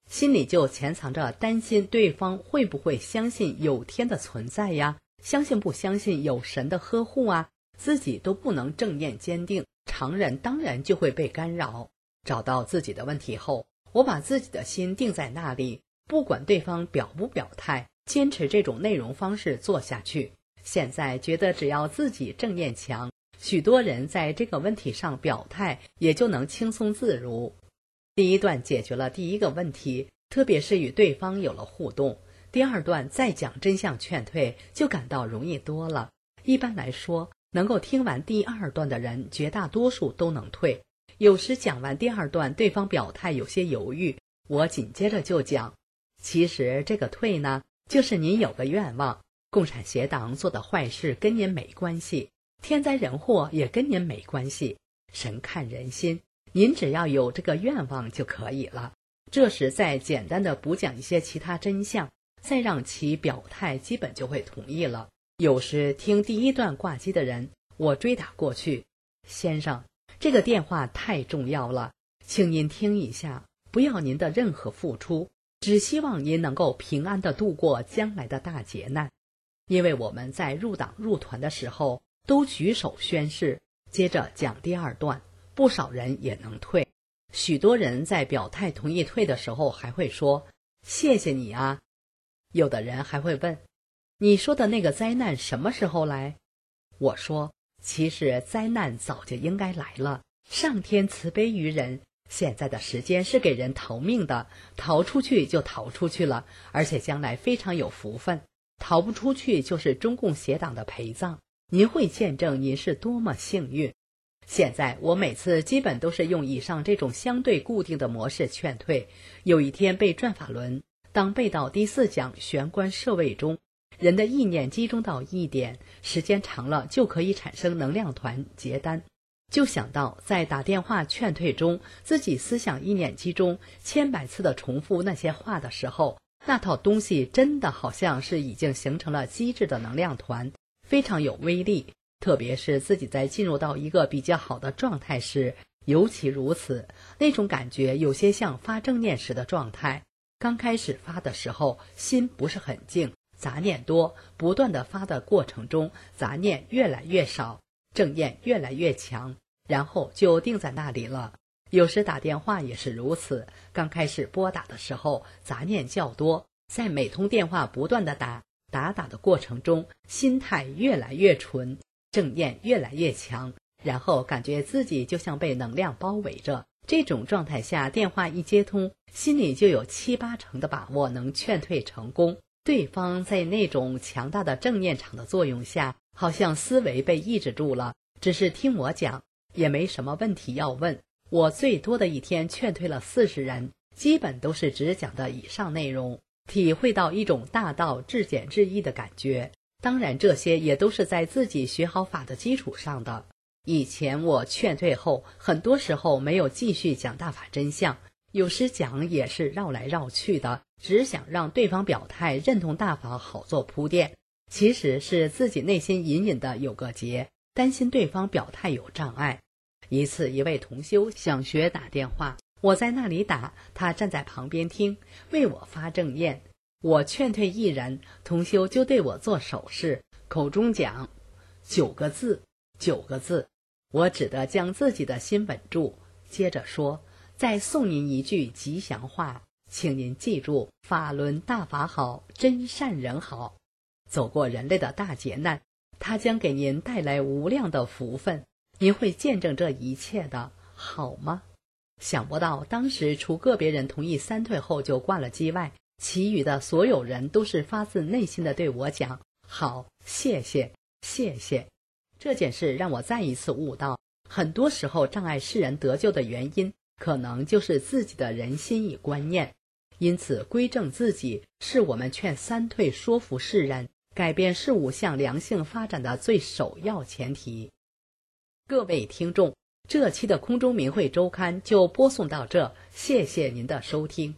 心里就潜藏着担心对方会不会相信有天的存在呀，相信不相信有神的呵护啊，自己都不能正念坚定，常人当然就会被干扰。找到自己的问题后，我把自己的心定在那里，不管对方表不表态，坚持这种内容方式做下去。现在觉得只要自己正念强，许多人在这个问题上表态也就能轻松自如。第一段解决了第一个问题，特别是与对方有了互动，第二段再讲真相劝退就感到容易多了。一般来说，能够听完第二段的人绝大多数都能退。有时讲完第二段，对方表态有些犹豫，我紧接着就讲，其实这个退呢，就是您有个愿望，共产邪党做的坏事跟您没关系，天灾人祸也跟您没关系，神看人心，您只要有这个愿望就可以了。这时再简单的补讲一些其他真相，再让其表态，基本就会同意了。有时听第一段挂机的人，我追打过去，先生，这个电话太重要了，请您听一下，不要您的任何付出，只希望您能够平安地度过将来的大劫难。因为我们在入党入团的时候都举手宣誓，接着讲第二段，不少人也能退。许多人在表态同意退的时候还会说谢谢你啊，有的人还会问你说的那个灾难什么时候来？我说其实灾难早就应该来了，上天慈悲于人，现在的时间是给人逃命的，逃出去就逃出去了，而且将来非常有福分，逃不出去就是中共邪党的陪葬，您会见证您是多么幸运。现在我每次基本都是用以上这种相对固定的模式劝退。有一天背转法轮，当背到第4讲玄关摄位中，人的意念集中到一点，时间长了就可以产生能量团结单。就想到在打电话劝退中，自己思想意念集中千百次的重复那些话的时候，那套东西真的好像是已经形成了机制的能量团，非常有威力。特别是自己在进入到一个比较好的状态时，尤其如此，那种感觉有些像发正念时的状态。刚开始发的时候，心不是很静，杂念多，不断的发的过程中，杂念越来越少，正念越来越强，然后就定在那里了。有时打电话也是如此，刚开始拨打的时候，杂念较多，在每通电话不断的打的过程中，心态越来越纯，正念越来越强，然后感觉自己就像被能量包围着。这种状态下，电话一接通，心里就有7、8成的把握能劝退成功。对方在那种强大的正念场的作用下，好像思维被抑制住了，只是听我讲，也没什么问题要问。我最多的一天劝退了40人，基本都是只讲的以上内容，体会到一种大道至简至易的感觉。当然这些也都是在自己学好法的基础上的。以前我劝退后，很多时候没有继续讲大法真相，有时讲也是绕来绕去的，只想让对方表态认同大法，好做铺垫。其实是自己内心隐隐的有个结，担心对方表态有障碍。一次一位同修想学打电话，我在那里打，他站在旁边听，为我发正念。我劝退一人，同修就对我做手势，口中讲9个字9个字，我只得将自己的心稳住，接着说，再送您一句吉祥话，请您记住，法轮大法好，真善人好。走过人类的大劫难，它将给您带来无量的福分，您会见证这一切的，好吗？想不到当时除个别人同意3退后就挂了机外，其余的所有人都是发自内心的对我讲好，谢谢谢谢。这件事让我再一次悟到，很多时候障碍世人得救的原因，可能就是自己的人心与观念。因此归正自己是我们劝3退说服世人改变事物向良性发展的最首要前提。各位听众，这期的空中明慧周刊就播送到这，谢谢您的收听。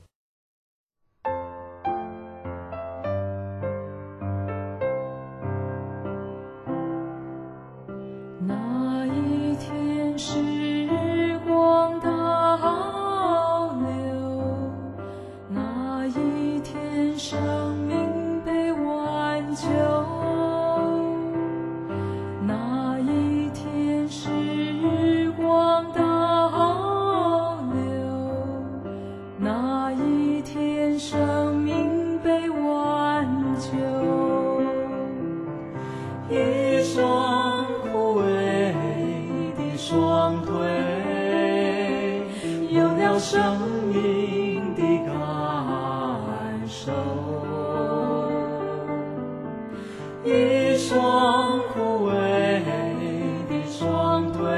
那一天时光倒流，那退，有了生命的感受。一双枯萎的双腿，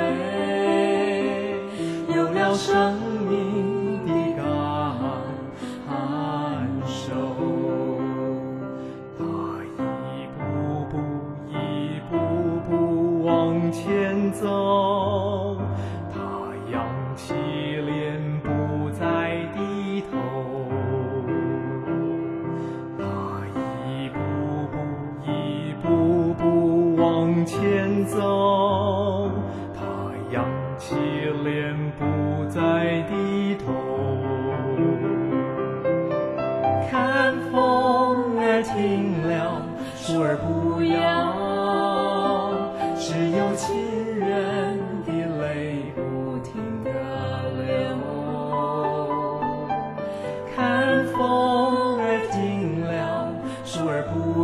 有了生命的感受。他一步步一步步往前走，他扬起脸不再低头。他一步步一步步往前走，他扬起脸不再低头。看风儿停了，树儿不摇，只有亲人的泪不停地流。看风儿停了，树儿不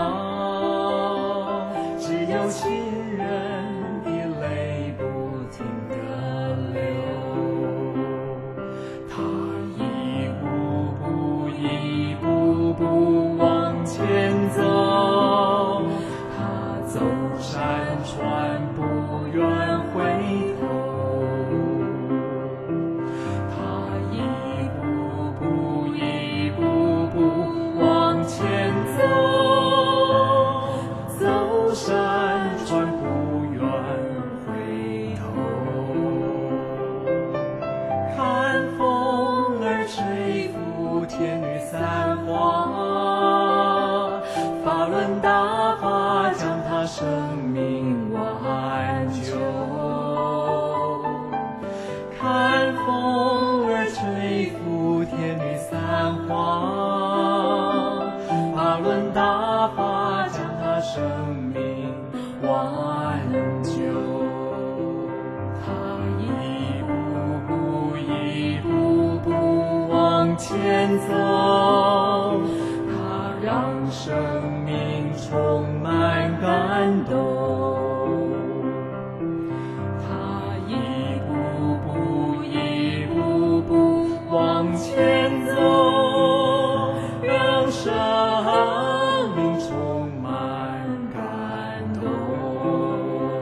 摇，只有亲人的泪不停地流。他一步步一步步往前走，他走山川不愿回头。他一步步一步步往前走，走山川不愿回头。看风儿吹拂天女散花，法轮大法将他生命挽救。看风儿吹拂天女散花，法轮大法将他生命挽救。他一步步一步步往前走，他让生命充满感动。他一步步一步步往前走，让生命充满感动。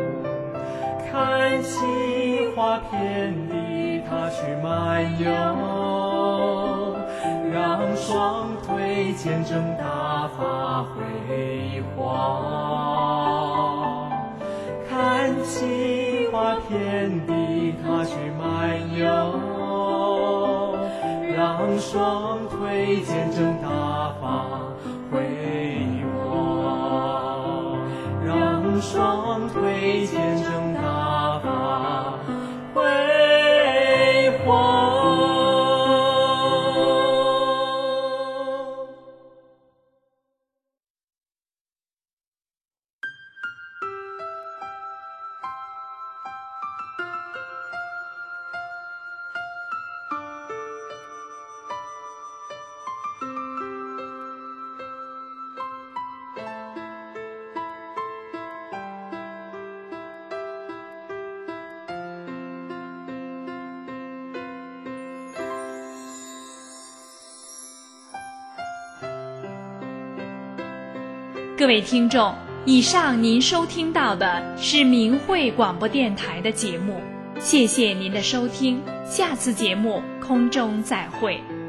看奇花遍地，他去漫游，让双腿见证大法辉煌。看奇花遍地，他去漫游，让双腿见证大法辉煌。让双腿见证大法辉煌。 各位听众，以上您收听到的是明慧广播电台的节目，谢谢您的收听，下次节目空中再会。